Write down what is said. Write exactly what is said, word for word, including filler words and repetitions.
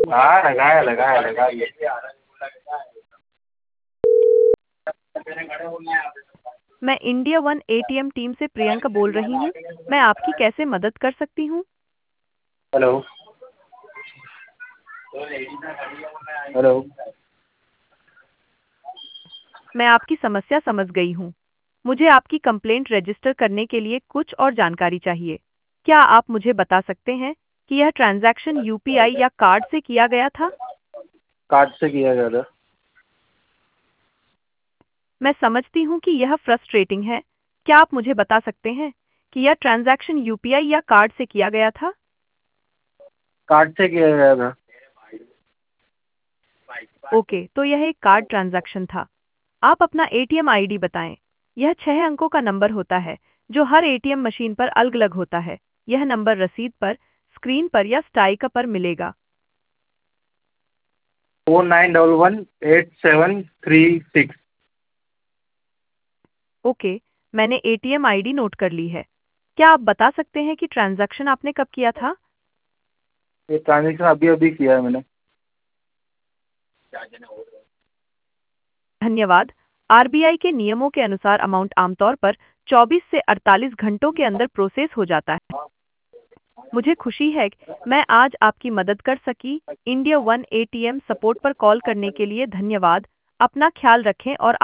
हाँ लगाया लगाया लगा लिया। मैं इंडिया वन एटीएम टीम से प्रियंका बोल रही हूँ। मैं आपकी कैसे मदद कर सकती हूँ? Hello hello. मैं आपकी समस्या समझ गई हूँ। मुझे आपकी कंप्लेंट रजिस्टर करने के लिए कुछ और जानकारी चाहिए। क्या आप मुझे बता सकते हैं कि यह ट्रांजैक्शन यूपीआई या कार्ड से किया गया था? कार्ड से किया गया था। मैं समझती हूँ कि यह फ्रस्ट्रेटिंग है। क्या आप मुझे बता सकते हैं कि यह ट्रांजैक्शन यूपीआई या कार्ड से किया गया था? कार्ड से किया गया था। ओके, तो यह एक कार्ड ट्रांजैक्शन था। आप अपना एटीएम आईडी बताएं। यह छह अंकों का नंबर होता है जो हर एटीएम मशीन पर अलग-अलग होता है। यह नंबर रसीद पर, स्क्रीन पर या स्ट्राइक पर मिलेगा। Four nine double one eight seven three six. Okay, मैंने एटीएम आईडी नोट कर ली है। क्या आप बता सकते हैं कि ट्रांजैक्शन आपने कब किया था? ये ट्रांजेक्शन अभी अभी किया है मैंने। धन्यवाद। आरबीआई के नियमों के अनुसार अमाउंट आमतौर पर चौबीस से अड़तालीस घंटों के अंदर प्रोसेस हो जाता है। मुझे खुशी है कि मैं आज आपकी मदद कर सकी। इंडिया वन एटीएम सपोर्ट पर कॉल करने के लिए धन्यवाद। अपना ख्याल रखें और